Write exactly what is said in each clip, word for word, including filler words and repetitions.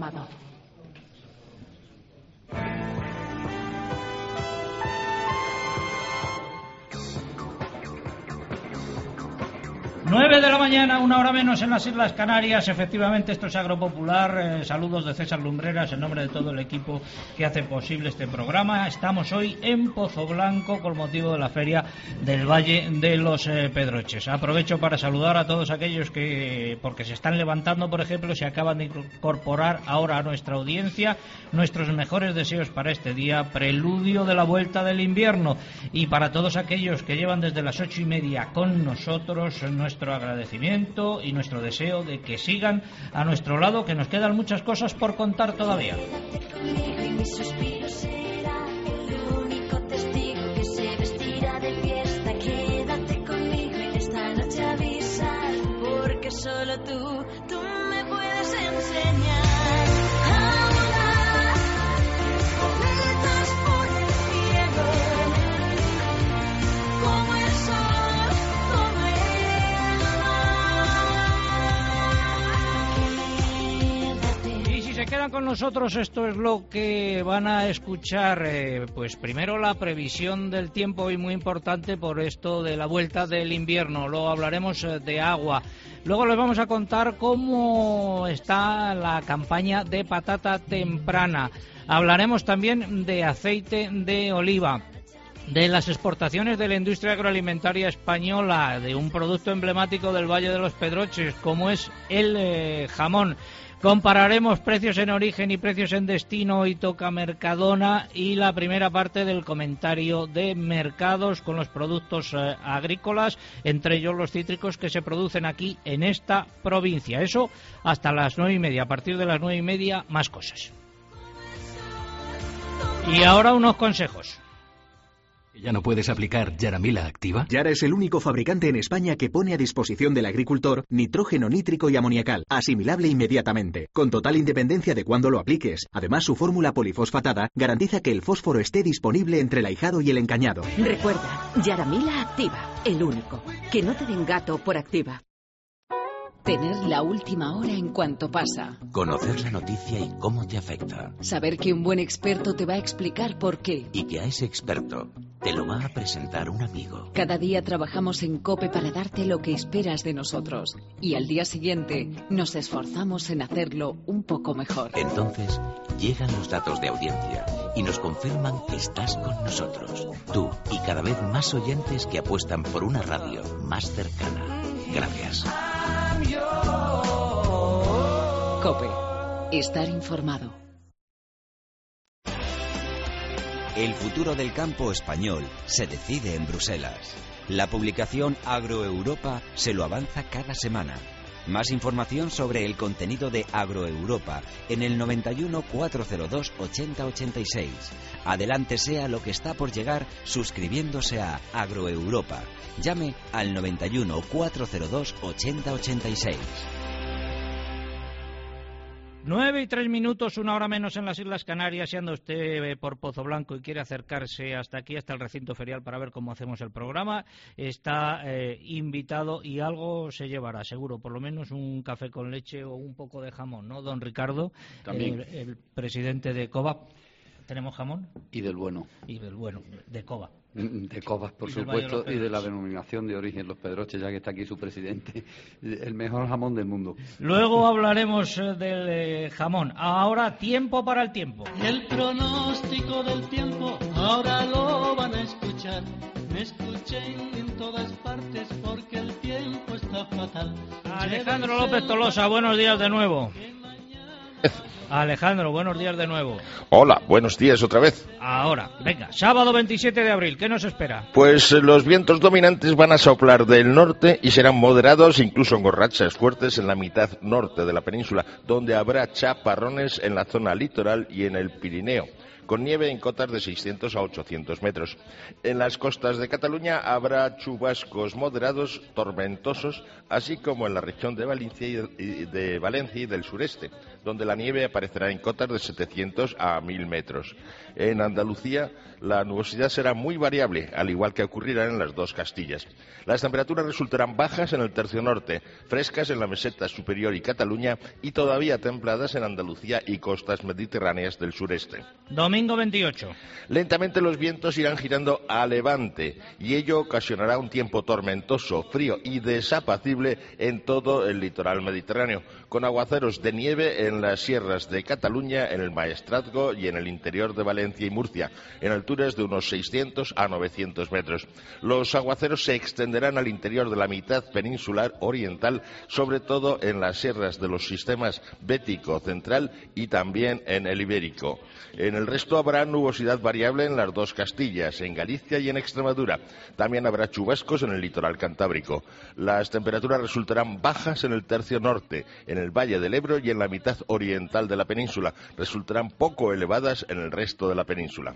informado. Nueve de la mañana, una hora menos en las Islas Canarias. Efectivamente, esto es Agropopular. Eh, saludos de César Lumbreras en nombre de todo el equipo que hace posible este programa. Estamos hoy en Pozoblanco con motivo de la feria del Valle de los eh, Pedroches. Aprovecho para saludar a todos aquellos que, porque se están levantando, por ejemplo, se acaban de incorporar ahora a nuestra audiencia. Nuestros mejores deseos para este día, preludio de la vuelta del invierno. Y para todos aquellos que llevan desde las ocho y media con nosotros, nuestro nuestro agradecimiento y nuestro deseo de que sigan a nuestro lado, que nos quedan muchas cosas por contar todavía. Solo tú, tú me puedes enseñar a volar, metas por el cielo, como el sol, como el mar. Y si se quedan con nosotros, esto es lo que van a escuchar. Eh, pues primero la previsión del tiempo, hoy muy importante por esto de la vuelta del invierno. Luego hablaremos eh, de agua. Luego les vamos a contar cómo está la campaña de patata temprana. Hablaremos también de aceite de oliva, de las exportaciones de la industria agroalimentaria española, de un producto emblemático del Valle de los Pedroches, como es el eh, jamón. Compararemos precios en origen y precios en destino y toca Mercadona, y la primera parte del comentario de mercados con los productos eh, agrícolas, entre ellos los cítricos que se producen aquí en esta provincia. Eso hasta las nueve y media. A partir de las nueve y media, más cosas. Y ahora unos consejos. ¿Ya no puedes aplicar Yaramila Activa? Yara es el único fabricante en España que pone a disposición del agricultor nitrógeno nítrico y amoniacal, asimilable inmediatamente, con total independencia de cuándo lo apliques. Además, su fórmula polifosfatada garantiza que el fósforo esté disponible entre el ahijado y el encañado. Recuerda, Yaramila Activa, el único. Que no te den gato por Activa. Tener la última hora en cuanto pasa. Conocer la noticia y cómo te afecta. Saber que un buen experto te va a explicar por qué. Y que a ese experto te lo va a presentar un amigo. Cada día trabajamos en COPE para darte lo que esperas de nosotros. Y al día siguiente nos esforzamos en hacerlo un poco mejor. Entonces llegan los datos de audiencia y nos confirman que estás con nosotros. Tú y cada vez más oyentes que apuestan por una radio más cercana. Gracias. COPE. Estar informado. El futuro del campo español se decide en Bruselas. La publicación Agroeuropa se lo avanza cada semana. Más información sobre el contenido de Agroeuropa en el noventa y uno, cuatrocientos dos, ochenta ochenta y seis. Adelántese a lo que está por llegar suscribiéndose a Agroeuropa. Llame al noventa y uno, cuatrocientos dos, ochenta ochenta y seis. Nueve y tres minutos, una hora menos en las Islas Canarias. Si anda usted eh, por Pozoblanco y quiere acercarse hasta aquí, hasta el recinto ferial, para ver cómo hacemos el programa, está eh, invitado y algo se llevará, seguro, por lo menos un café con leche o un poco de jamón, ¿no, don Ricardo? También. El, el presidente de COBA. ¿Tenemos jamón? Y del bueno. Y del bueno, de COBA. De Cobas, por supuesto, y de la denominación de origen Los Pedroches, ya que está aquí su presidente. El mejor jamón del mundo. Luego hablaremos eh, del eh, jamón. Ahora, tiempo para el tiempo. El pronóstico del tiempo, ahora lo van a escuchar. Me escuchen en todas partes porque el tiempo está fatal. Alejandro López Tolosa, buenos días de nuevo. Alejandro, buenos días de nuevo. Hola, buenos días otra vez. Ahora, venga, sábado veintisiete de abril, ¿qué nos espera? Pues eh, los vientos dominantes van a soplar del norte y serán moderados, incluso con rachas fuertes en la mitad norte de la península, donde habrá chaparrones en la zona litoral y en el Pirineo. con nieve en cotas de seiscientos a ochocientos metros. En las costas de Cataluña habrá chubascos moderados, tormentosos, así como en la región de Valencia y de Valencia y del sureste, donde la nieve aparecerá en cotas de setecientos a mil metros. En Andalucía la nubosidad será muy variable, al igual que ocurrirá en las dos Castillas. Las temperaturas resultarán bajas en el tercio norte, frescas en la meseta superior y Cataluña, y todavía templadas en Andalucía y costas mediterráneas del sureste. Domingo veintiocho. Lentamente los vientos irán girando a levante y ello ocasionará un tiempo tormentoso, frío y desapacible en todo el litoral mediterráneo, con aguaceros de nieve en las sierras de Cataluña, en el Maestrazgo y en el interior de Valencia y Murcia, en alturas de unos seiscientos a novecientos metros. Los aguaceros se extenderán al interior de la mitad peninsular oriental, sobre todo en las sierras de los sistemas bético central y también en el ibérico. En el resto habrá nubosidad variable en las dos Castillas, en Galicia y en Extremadura. También habrá chubascos en el litoral cantábrico. Las temperaturas resultarán bajas en el tercio norte, en el Valle del Ebro y en la mitad oriental de la península. Resultarán poco elevadas en el resto de la península.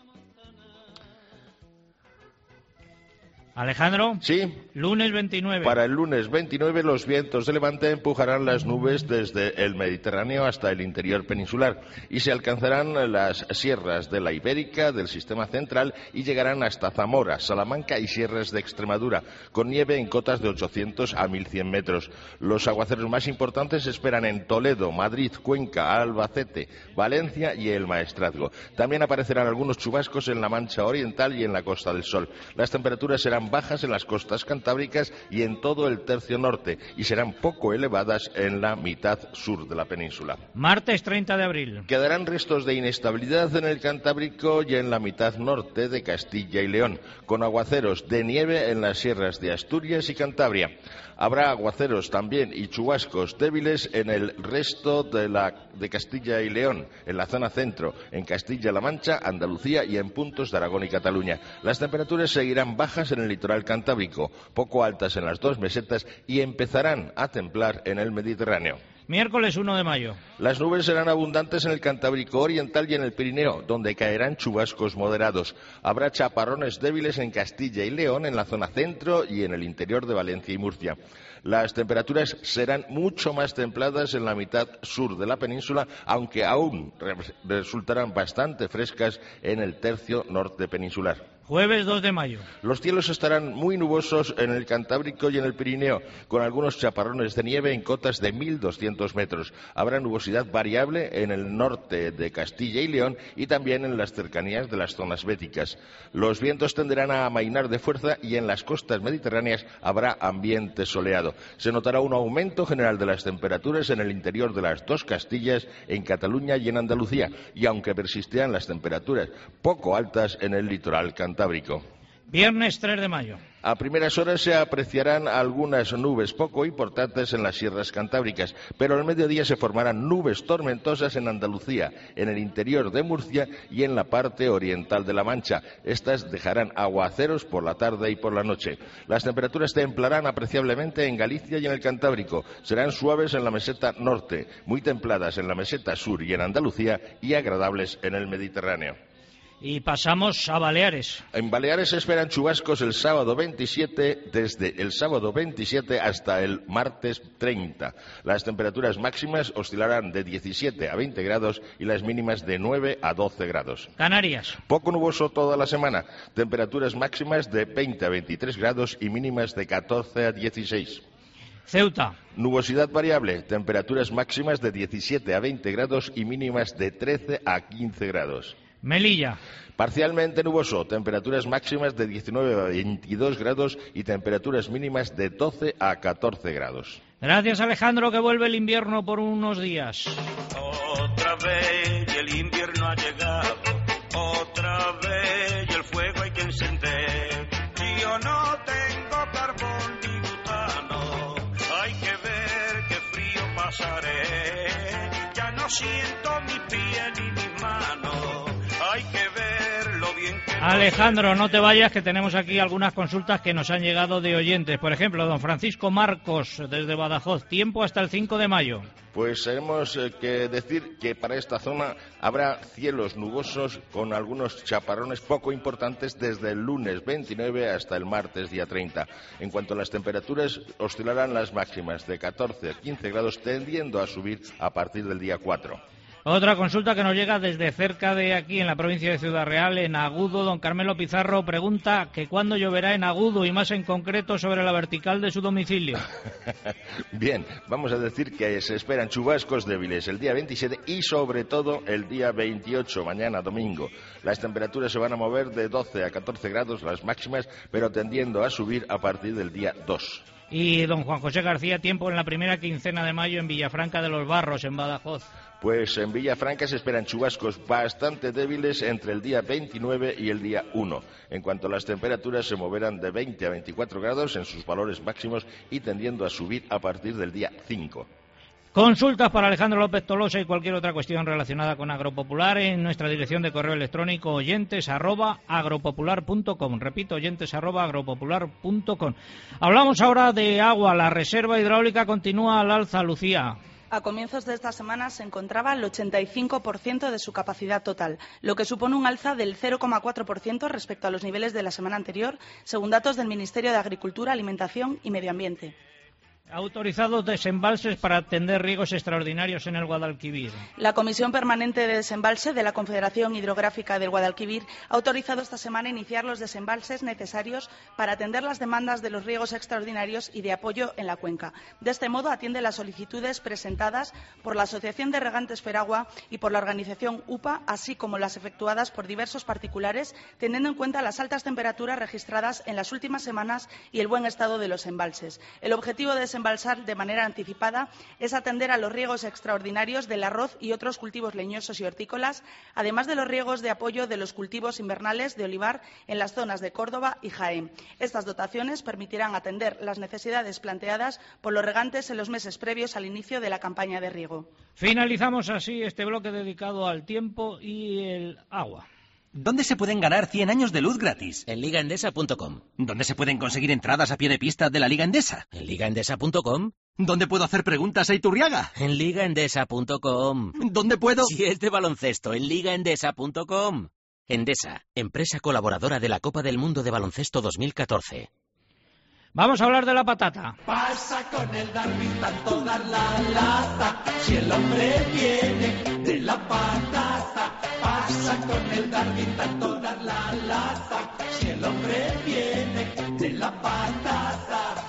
Alejandro. Sí. Lunes veintinueve. Para el lunes veintinueve los vientos de levante empujarán las nubes desde el Mediterráneo hasta el interior peninsular y se alcanzarán las sierras de la Ibérica, del sistema central, y llegarán hasta Zamora, Salamanca y sierras de Extremadura, con nieve en cotas de ochocientos a mil cien metros. Los aguaceros más importantes se esperan en Toledo, Madrid, Cuenca, Albacete, Valencia y el Maestrazgo. También aparecerán algunos chubascos en la Mancha Oriental y en la Costa del Sol. Las temperaturas serán bajas en las costas cantábricas y en todo el tercio norte y serán poco elevadas en la mitad sur de la península. Martes treinta de abril. Quedarán restos de inestabilidad en el Cantábrico y en la mitad norte de Castilla y León, con aguaceros de nieve en las sierras de Asturias y Cantabria. Habrá aguaceros también y chubascos débiles en el resto de, la, de Castilla y León, en la zona centro, en Castilla-La Mancha, Andalucía y en puntos de Aragón y Cataluña. Las temperaturas seguirán bajas en el litoral cantábrico, poco altas en las dos mesetas y empezarán a templar en el Mediterráneo. Miércoles uno de mayo. Las nubes serán abundantes en el Cantábrico Oriental y en el Pirineo, donde caerán chubascos moderados. Habrá chaparrones débiles en Castilla y León, en la zona centro y en el interior de Valencia y Murcia. Las temperaturas serán mucho más templadas en la mitad sur de la península, aunque aún resultarán bastante frescas en el tercio norte peninsular. Jueves dos de mayo. Los cielos estarán muy nubosos en el Cantábrico y en el Pirineo, con algunos chaparrones de nieve en cotas de mil doscientos metros. Habrá nubosidad variable en el norte de Castilla y León y también en las cercanías de las zonas béticas. Los vientos tenderán a amainar de fuerza y en las costas mediterráneas habrá ambiente soleado. Se notará un aumento general de las temperaturas en el interior de las dos Castillas, en Cataluña y en Andalucía, y aunque persistirán las temperaturas poco altas en el litoral cantábrico. Cantábrico. Viernes tres de mayo. A primeras horas se apreciarán algunas nubes poco importantes en las sierras cantábricas, pero al mediodía se formarán nubes tormentosas en Andalucía, en el interior de Murcia y en la parte oriental de La Mancha. Estas dejarán aguaceros por la tarde y por la noche. Las temperaturas templarán apreciablemente en Galicia y en el Cantábrico. Serán suaves en la meseta norte, muy templadas en la meseta sur y en Andalucía y agradables en el Mediterráneo. Y pasamos a Baleares. En Baleares se esperan chubascos el sábado veintisiete, desde el sábado veintisiete hasta el martes treinta. Las temperaturas máximas oscilarán de diecisiete a veinte grados y las mínimas de nueve a doce grados. Canarias. Poco nuboso toda la semana. Temperaturas máximas de veinte a veintitrés grados y mínimas de catorce a dieciséis. Ceuta. Nubosidad variable. Temperaturas máximas de diecisiete a veinte grados y mínimas de trece a quince grados. Melilla. Parcialmente nuboso, temperaturas máximas de diecinueve a veintidós grados y temperaturas mínimas de doce a catorce grados. Gracias, Alejandro, que vuelve el invierno por unos días. Otra vez y el invierno ha llegado, otra vez y el fuego hay que encender. Yo no tengo carbón ni butano, hay que ver qué frío pasaré. Ya no siento mi pie ni mi mano, hay que ver lo bien que... Alejandro, no te vayas, que tenemos aquí algunas consultas que nos han llegado de oyentes. Por ejemplo, don Francisco Marcos, desde Badajoz, tiempo hasta el cinco de mayo. Pues tenemos eh, que decir que para esta zona habrá cielos nubosos con algunos chaparrones poco importantes desde el lunes veintinueve hasta el martes día treinta. En cuanto a las temperaturas, oscilarán las máximas de catorce a quince grados, tendiendo a subir a partir del día cuatro. Otra consulta que nos llega desde cerca de aquí, en la provincia de Ciudad Real, en Agudo. Don Carmelo Pizarro pregunta que cuándo lloverá en Agudo y más en concreto sobre la vertical de su domicilio. Bien, vamos a decir que se esperan chubascos débiles el día veintisiete y sobre todo el día veintiocho, mañana domingo. Las temperaturas se van a mover de doce a catorce grados las máximas, pero tendiendo a subir a partir del día dos. Y don Juan José García, tiempo en la primera quincena de mayo en Villafranca de los Barros, en Badajoz. Pues en Villafranca se esperan chubascos bastante débiles entre el día veintinueve y el día uno. En cuanto a las temperaturas, se moverán de veinte a veinticuatro grados en sus valores máximos y tendiendo a subir a partir del día cinco. Consultas para Alejandro López Tolosa y cualquier otra cuestión relacionada con Agropopular en nuestra dirección de correo electrónico oyentes arroba agropopular punto com. Repito, oyentes arroba agropopular punto com. Hablamos ahora de agua. La reserva hidráulica continúa al alza, Lucía. A comienzos de esta semana se encontraba al ochenta y cinco por ciento de su capacidad total, lo que supone un alza del cero coma cuatro por ciento respecto a los niveles de la semana anterior, según datos del Ministerio de Agricultura, Alimentación y Medio Ambiente. Autorizados desembalses para atender riegos extraordinarios en el Guadalquivir. La Comisión Permanente de Desembalse de la Confederación Hidrográfica del Guadalquivir ha autorizado esta semana iniciar los desembalses necesarios para atender las demandas de los riegos extraordinarios y de apoyo en la cuenca. De este modo atiende las solicitudes presentadas por la Asociación de Regantes Feragua y por la organización U P A, así como las efectuadas por diversos particulares, teniendo en cuenta las altas temperaturas registradas en las últimas semanas y el buen estado de los embalses. El objetivo de desembalsar de manera anticipada es atender a los riegos extraordinarios del arroz y otros cultivos leñosos y hortícolas, además de los riegos de apoyo de los cultivos invernales de olivar en las zonas de Córdoba y Jaén. Estas dotaciones permitirán atender las necesidades planteadas por los regantes en los meses previos al inicio de la campaña de riego. Finalizamos así este bloque dedicado al tiempo y el agua. ¿Dónde se pueden ganar cien años de luz gratis? En liga endesa punto com. ¿Dónde se pueden conseguir entradas a pie de pista de la Liga Endesa? En liga endesa punto com. ¿Dónde puedo hacer preguntas a Iturriaga? En liga endesa punto com. ¿Dónde puedo...? Si es de baloncesto, en liga endesa punto com. Endesa, empresa colaboradora de la Copa del Mundo de Baloncesto dos mil catorce. Vamos a hablar de la patata. Pasa con el Darwin tanto dar la lata, si el hombre viene de la patata. Pasa con el Darwin tanto dar la lata, si el hombre viene de la patata.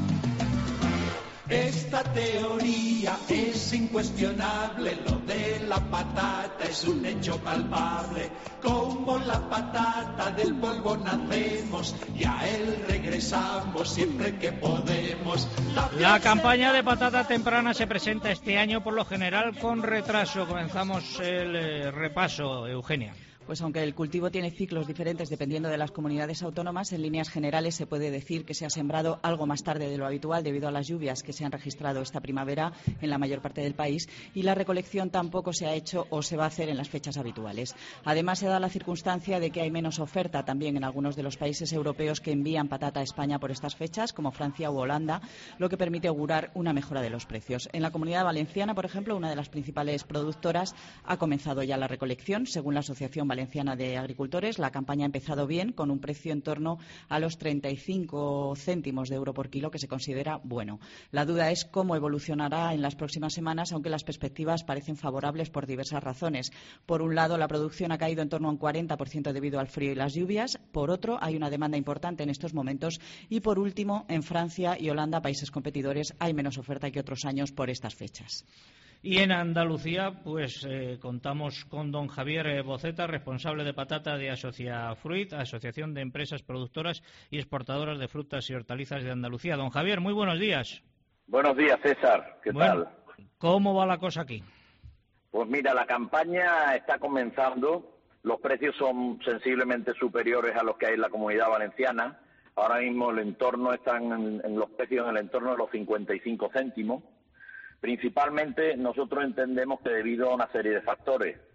Esta teoría es incuestionable, lo de la patata es un hecho palpable. Como la patata del polvo nacemos y a él regresamos siempre que podemos. La, la campaña de patata temprana se presenta este año por lo general con retraso. Comenzamos el eh, repaso, Eugenia. Pues aunque el cultivo tiene ciclos diferentes dependiendo de las comunidades autónomas, en líneas generales se puede decir que se ha sembrado algo más tarde de lo habitual debido a las lluvias que se han registrado esta primavera en la mayor parte del país, y la recolección tampoco se ha hecho o se va a hacer en las fechas habituales. Además, se da la circunstancia de que hay menos oferta también en algunos de los países europeos que envían patata a España por estas fechas, como Francia u Holanda, lo que permite augurar una mejora de los precios. En la Comunidad Valenciana, por ejemplo, una de las principales productoras, ha comenzado ya la recolección. Según la Asociación Valenciana de Agricultores, la campaña ha empezado bien, con un precio en torno a los treinta y cinco céntimos de euro por kilo, que se considera bueno. La duda es cómo evolucionará en las próximas semanas, aunque las perspectivas parecen favorables por diversas razones. Por un lado, la producción ha caído en torno a un cuarenta por ciento debido al frío y las lluvias. Por otro, hay una demanda importante en estos momentos. Y por último, en Francia y Holanda, países competidores, hay menos oferta que otros años por estas fechas. Y en Andalucía, pues eh, contamos con don Javier eh, Boceta, responsable de patata de Asociafruit, Asociación de Empresas Productoras y Exportadoras de Frutas y Hortalizas de Andalucía. Don Javier, muy buenos días. Buenos días, César. ¿Qué bueno, tal? ¿Cómo va la cosa aquí? Pues mira, la campaña está comenzando. Los precios son sensiblemente superiores a los que hay en la Comunidad Valenciana. Ahora mismo el entorno están en, en los precios en el entorno de los cincuenta y cinco céntimos. Principalmente nosotros entendemos que debido a una serie de factores.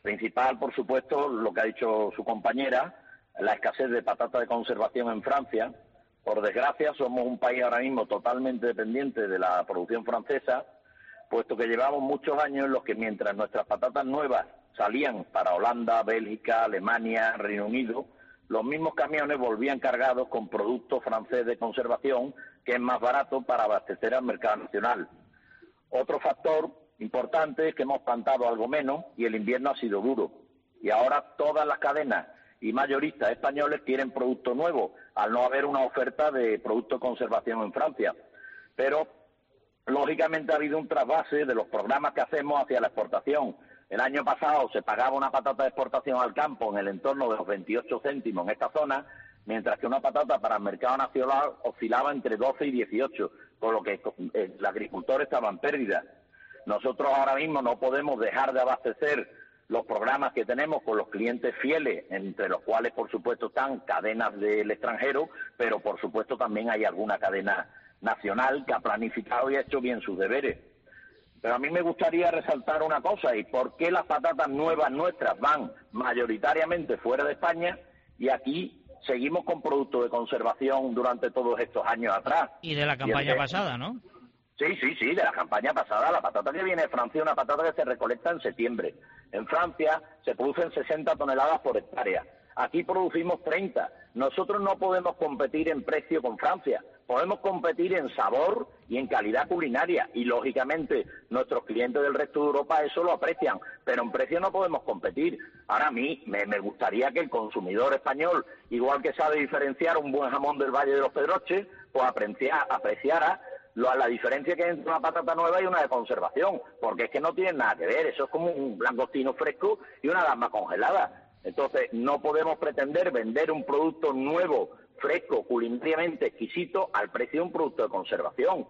Principal, por supuesto, lo que ha dicho su compañera, la escasez de patata de conservación en Francia. Por desgracia, somos un país ahora mismo totalmente dependiente de la producción francesa, puesto que llevamos muchos años en los que mientras nuestras patatas nuevas salían para Holanda, Bélgica, Alemania, Reino Unido, los mismos camiones volvían cargados con producto francés de conservación, que es más barato para abastecer al mercado nacional. Otro factor importante es que hemos plantado algo menos y el invierno ha sido duro. Y ahora todas las cadenas y mayoristas españoles quieren producto nuevo, al no haber una oferta de producto de conservación en Francia. Pero, lógicamente, ha habido un trasvase de los programas que hacemos hacia la exportación. El año pasado se pagaba una patata de exportación al campo en el entorno de los veintiocho céntimos en esta zona, mientras que una patata para el mercado nacional oscilaba entre doce y dieciocho, con lo que el agricultor estaba en pérdida. Nosotros ahora mismo no podemos dejar de abastecer los programas que tenemos con los clientes fieles, entre los cuales, por supuesto, están cadenas del extranjero, pero, por supuesto, también hay alguna cadena nacional que ha planificado y ha hecho bien sus deberes. Pero a mí me gustaría resaltar una cosa, y por qué las patatas nuevas nuestras van mayoritariamente fuera de España y aquí seguimos con productos de conservación durante todos estos años atrás. Y de la campaña de... pasada, ¿no? Sí, sí, sí, de la campaña pasada. La patata que viene de Francia es una patata que se recolecta en septiembre. En Francia se producen sesenta toneladas por hectárea. Aquí producimos treinta. Nosotros no podemos competir en precio con Francia. Podemos competir en sabor y en calidad culinaria. Y, lógicamente, nuestros clientes del resto de Europa eso lo aprecian. Pero en precio no podemos competir. Ahora a mí me, me gustaría que el consumidor español, igual que sabe diferenciar un buen jamón del Valle de los Pedroches, pues apreciara, apreciara lo, la diferencia que hay entre una patata nueva y una de conservación. Porque es que no tienen nada que ver. Eso es como un langostino fresco y una gamba congelada. Entonces, no podemos pretender vender un producto nuevo, fresco, culinariamente exquisito, al precio de un producto de conservación.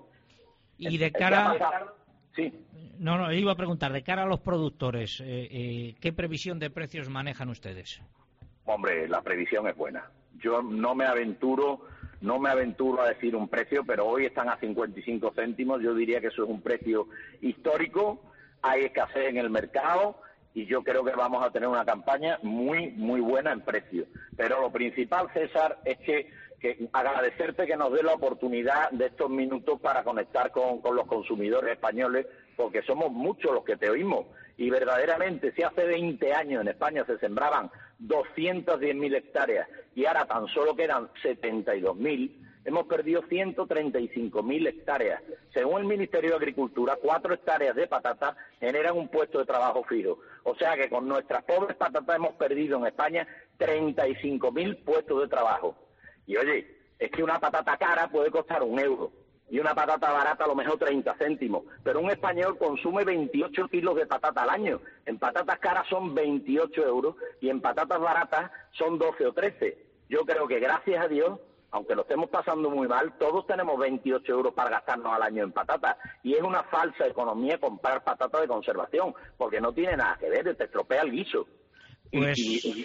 Y de cara... Sí. No, no, iba a preguntar, de cara a los productores, eh, eh, ¿qué previsión de precios manejan ustedes? Hombre, la previsión es buena. Yo no me aventuro, no me aventuro a decir un precio, pero hoy están a cincuenta y cinco céntimos. Yo diría que eso es un precio histórico. Hay escasez en el mercado. Y yo creo que vamos a tener una campaña muy, muy buena en precio. Pero lo principal, César, es que, que agradecerte que nos dé la oportunidad de estos minutos para conectar con, con los consumidores españoles, porque somos muchos los que te oímos. Y verdaderamente, si hace veinte años en España se sembraban doscientas diez mil hectáreas y ahora tan solo quedan setenta y dos mil, hemos perdido ciento treinta y cinco mil hectáreas. Según el Ministerio de Agricultura, cuatro hectáreas de patata generan un puesto de trabajo fijo. O sea que con nuestras pobres patatas hemos perdido en España treinta y cinco mil puestos de trabajo. Y oye, es que una patata cara puede costar un euro y una patata barata a lo mejor treinta céntimos. Pero un español consume veintiocho kilos de patata al año. En patatas caras son veintiocho euros y en patatas baratas son doce o trece. Yo creo que gracias a Dios, aunque lo estemos pasando muy mal, todos tenemos veintiocho euros para gastarnos al año en patatas. Y es una falsa economía comprar patatas de conservación, porque no tiene nada que ver, te estropea el guiso. Pues, y, y,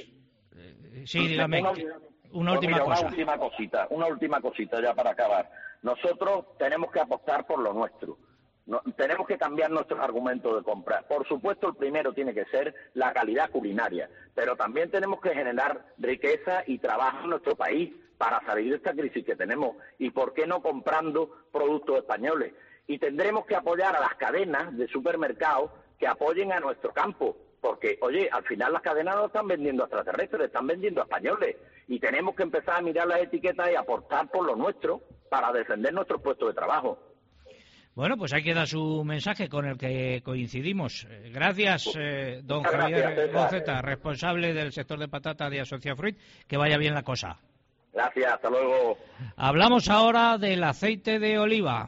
y, sí, dígame, una, una última mira, cosa. Una última cosita, una última cosita ya para acabar. Nosotros tenemos que apostar por lo nuestro. No, tenemos que cambiar nuestros argumentos de compra. Por supuesto, el primero tiene que ser la calidad culinaria, pero también tenemos que generar riqueza y trabajo en nuestro país para salir de esta crisis que tenemos. ¿Y por qué no comprando productos españoles? Y tendremos que apoyar a las cadenas de supermercados que apoyen a nuestro campo. Porque, oye, al final las cadenas no están vendiendo a extraterrestres, están vendiendo a españoles. Y tenemos que empezar a mirar las etiquetas y aportar por lo nuestro para defender nuestros puestos de trabajo. Bueno, pues ahí queda su mensaje con el que coincidimos. Gracias, eh, don Muchas Javier gracias, Boceta, responsable del sector de patata de Asociafruit. Que vaya bien la cosa. Gracias, hasta luego. Hablamos ahora del aceite de oliva.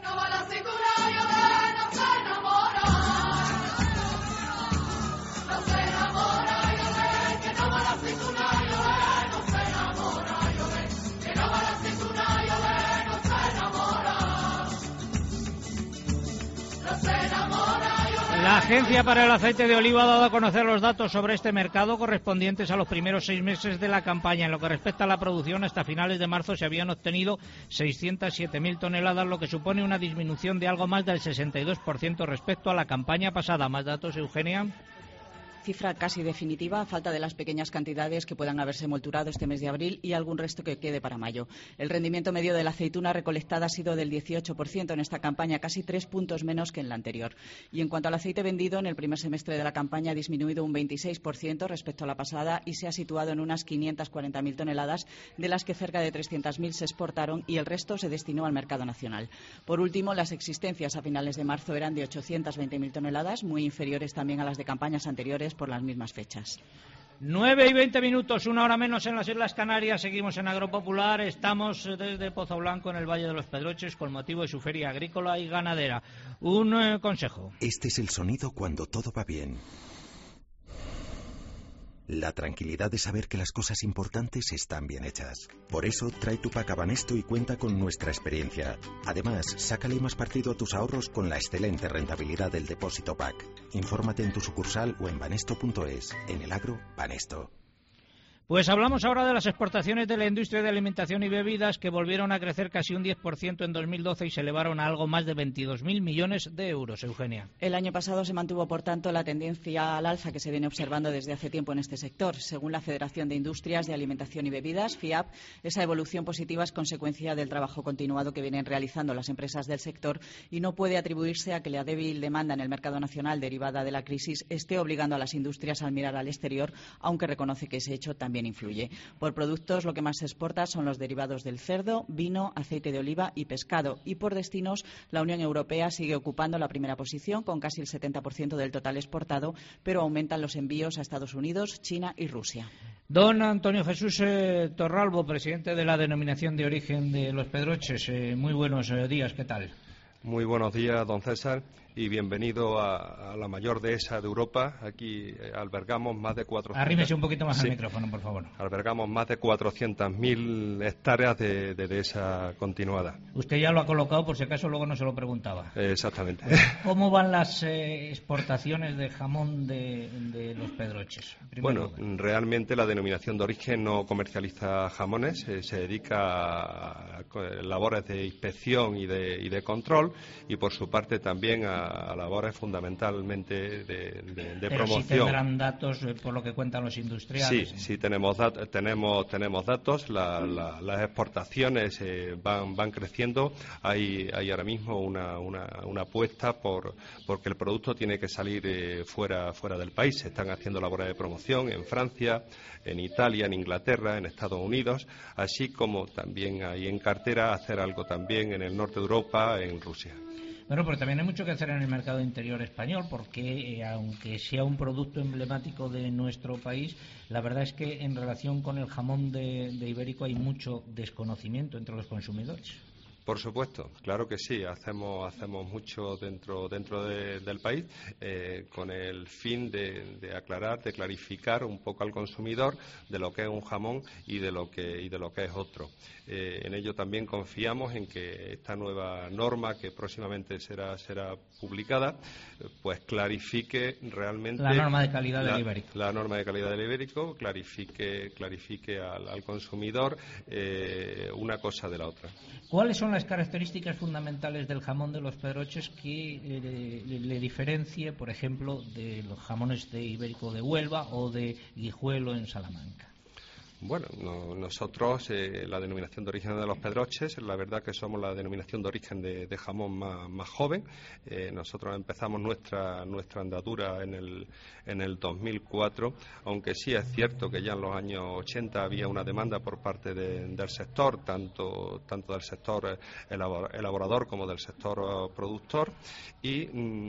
La Agencia para el Aceite de Oliva ha dado a conocer los datos sobre este mercado correspondientes a los primeros seis meses de la campaña. En lo que respecta a la producción, hasta finales de marzo se habían obtenido seiscientas siete mil toneladas, lo que supone una disminución de algo más del sesenta y dos por ciento respecto a la campaña pasada. ¿Más datos, Eugenia? cifra casi definitiva a falta de las pequeñas cantidades que puedan haberse molturado este mes de abril y algún resto que quede para mayo. El rendimiento medio de la aceituna recolectada ha sido del dieciocho por ciento en esta campaña, casi tres puntos menos que en la anterior. Y en cuanto al aceite vendido, en el primer semestre de la campaña ha disminuido un veintiséis por ciento respecto a la pasada y se ha situado en unas quinientas cuarenta mil toneladas, de las que cerca de trescientas mil se exportaron y el resto se destinó al mercado nacional. Por último, las existencias a finales de marzo eran de ochocientas veinte mil toneladas, muy inferiores también a las de campañas anteriores por las mismas fechas. nueve y veinte minutos, una hora menos en las Islas Canarias. Seguimos en Agropopular. Estamos desde Pozo Blanco, en el Valle de los Pedroches, con motivo de su feria agrícola y ganadera. Un eh, consejo. Este es el sonido cuando todo va bien. La tranquilidad de saber que las cosas importantes están bien hechas. Por eso, trae tu pack a Banesto y cuenta con nuestra experiencia. Además, sácale más partido a tus ahorros con la excelente rentabilidad del depósito pack. Infórmate en tu sucursal o en banesto punto es. En el agro, Banesto. Pues hablamos ahora de las exportaciones de la industria de alimentación y bebidas, que volvieron a crecer casi un diez por ciento en dos mil doce y se elevaron a algo más de veintidós mil millones de euros. Eugenia. El año pasado se mantuvo, por tanto, la tendencia al alza que se viene observando desde hace tiempo en este sector. Según la Federación de Industrias de Alimentación y Bebidas, FIAB, esa evolución positiva es consecuencia del trabajo continuado que vienen realizando las empresas del sector y no puede atribuirse a que la débil demanda en el mercado nacional derivada de la crisis esté obligando a las industrias a mirar al exterior, aunque reconoce que ese hecho también influye. Por productos, lo que más se exporta son los derivados del cerdo, vino, aceite de oliva y pescado. Y por destinos, la Unión Europea sigue ocupando la primera posición con casi el setenta por ciento del total exportado, pero aumentan los envíos a Estados Unidos, China y Rusia. Don Antonio Jesús eh, Torralbo, presidente de la Denominación de Origen de los Pedroches. Eh, muy buenos eh, días, ¿qué tal? Muy buenos días, don César, y bienvenido a, a la mayor dehesa de Europa. Aquí eh, albergamos más de cuatrocientas... Arrímese un poquito más sí, al micrófono, por favor. Albergamos más de cuatrocientas mil hectáreas de, de dehesa continuada. Usted ya lo ha colocado, por si acaso luego no se lo preguntaba. Eh, exactamente. ¿Cómo van las eh, exportaciones de jamón de, de los Pedroches? Bueno, lugar. Realmente la denominación de origen no comercializa jamones, eh, se dedica a, a labores de inspección y de, y de control, y por su parte también a, a labores fundamentalmente de, de, de Pero promoción. sí tendrán datos eh, por lo que cuentan los industriales. Sí, sí tenemos dat tenemos tenemos datos. La, la, las exportaciones eh, van van creciendo. Hay hay ahora mismo una, una, una apuesta por porque el producto tiene que salir eh, fuera fuera del país. Se están haciendo labores de promoción en Francia, en Italia, en Inglaterra, en Estados Unidos, así como también hay en cartera hacer algo también en el norte de Europa, en Rusia. Bueno, pero también hay mucho que hacer en el mercado interior español, porque eh, aunque sea un producto emblemático de nuestro país, la verdad es que en relación con el jamón de, de Ibérico hay mucho desconocimiento entre los consumidores. Por supuesto, claro que sí, hacemos hacemos mucho dentro dentro de, del país eh, con el fin de, de aclarar, de clarificar un poco al consumidor de lo que es un jamón y de lo que y de lo que es otro. Eh, en ello también confiamos en que esta nueva norma que próximamente será será publicada, pues clarifique realmente la norma de calidad la, del ibérico. La norma de calidad del ibérico clarifique clarifique al, al consumidor eh, una cosa de la otra. ¿Cuáles son las características fundamentales del jamón de los Pedroches que le, le, le diferencie, por ejemplo, de los jamones de Ibérico de Huelva o de Guijuelo en Salamanca? Bueno, no, nosotros, eh, la denominación de origen de los Pedroches, la verdad que somos la denominación de origen de, de jamón más, más joven. Eh, nosotros empezamos nuestra nuestra andadura en el, en el dos mil cuatro, aunque sí es cierto que ya en los años ochenta había una demanda por parte de, del sector, tanto, tanto del sector elaborador como del sector productor, y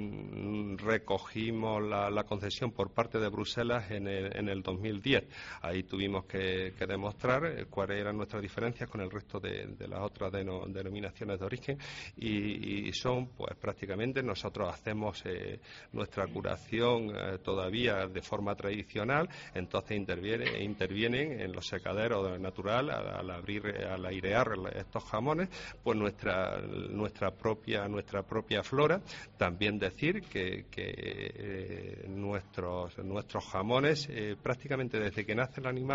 mm, recogimos la, la concesión por parte de Bruselas en el, en el dos mil diez. Ahí tuvimos que que demostrar cuáles eran nuestras diferencias con el resto de, de las otras deno, denominaciones de origen y, y son, pues prácticamente nosotros hacemos eh, nuestra curación eh, todavía de forma tradicional, entonces interviene, intervienen en los secaderos natural al, al abrir, al airear estos jamones, pues nuestra nuestra propia nuestra propia flora. También decir que, que eh, nuestros nuestros jamones eh, prácticamente desde que nace el animal hasta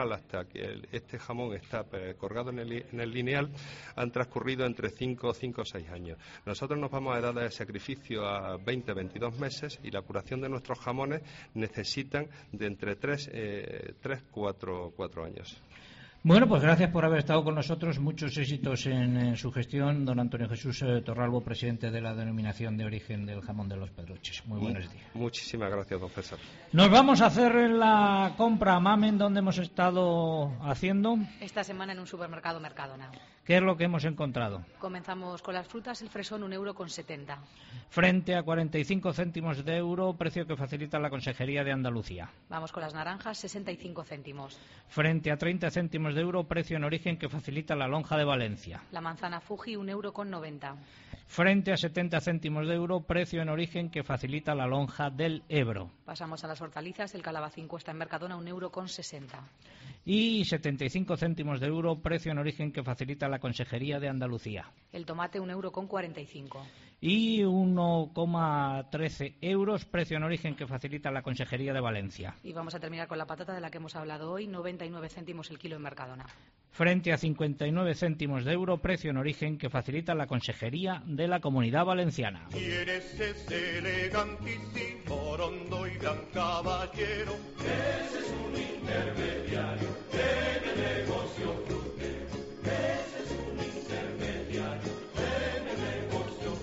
que este jamón está eh, colgado en el, en el lineal, han transcurrido entre cinco, cinco o seis años. Nosotros nos vamos a edad de sacrificio a veinte, veintidós meses y la curación de nuestros jamones necesitan de entre tres, cuatro años. Bueno, pues gracias por haber estado con nosotros. Muchos éxitos en, en su gestión, don Antonio Jesús eh, Torralbo, presidente de la Denominación de Origen del Jamón de los Pedroches. Muy buenos días. Muchísimas gracias, don César. Nos vamos a hacer la compra a Mamen, donde hemos estado haciendo. Esta semana en un supermercado Mercadona. ¿Qué es lo que hemos encontrado? Comenzamos con las frutas, el fresón un euro con setenta. Frente a cuarenta y cinco céntimos de euro, precio que facilita la Consejería de Andalucía. Vamos con las naranjas, sesenta y cinco céntimos. Frente a treinta céntimos de euro, precio en origen que facilita la lonja de Valencia. La manzana Fuji, un euro con noventa. Frente a setenta céntimos de euro, precio en origen que facilita la lonja del Ebro. Pasamos a las hortalizas, el calabacín cuesta en Mercadona un euro con sesenta. Y setenta y cinco céntimos de euro, precio en origen que facilita la Consejería de Andalucía. El tomate un euro con cuarenta y cinco. Y uno coma trece euros, precio en origen que facilita la Consejería de Valencia. Y vamos a terminar con la patata de la que hemos hablado hoy, noventa y nueve céntimos el kilo en Mercadona. Frente a cincuenta y nueve céntimos de euro, precio en origen que facilita la Consejería de la Comunidad Valenciana. ¿Quieres ese elegantísimo, rondo y gran caballero? Ese es un intermediario en el negocio frutero. Ese es un intermediario en el negocio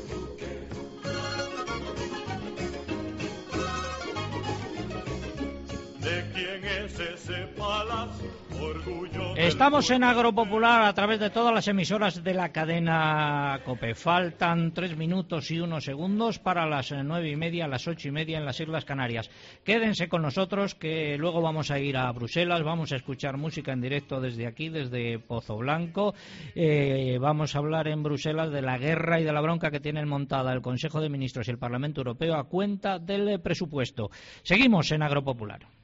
frutero. ¿De quién es ese palacio? Orgullo. Estamos en Agropopular a través de todas las emisoras de la cadena COPE. Faltan tres minutos y unos segundos para las nueve y media, las ocho y media en las Islas Canarias. Quédense con nosotros que luego vamos a ir a Bruselas, vamos a escuchar música en directo desde aquí, desde Pozo Blanco. Eh, vamos a hablar en Bruselas de la guerra y de la bronca que tienen montada el Consejo de Ministros y el Parlamento Europeo a cuenta del presupuesto. Seguimos en Agropopular.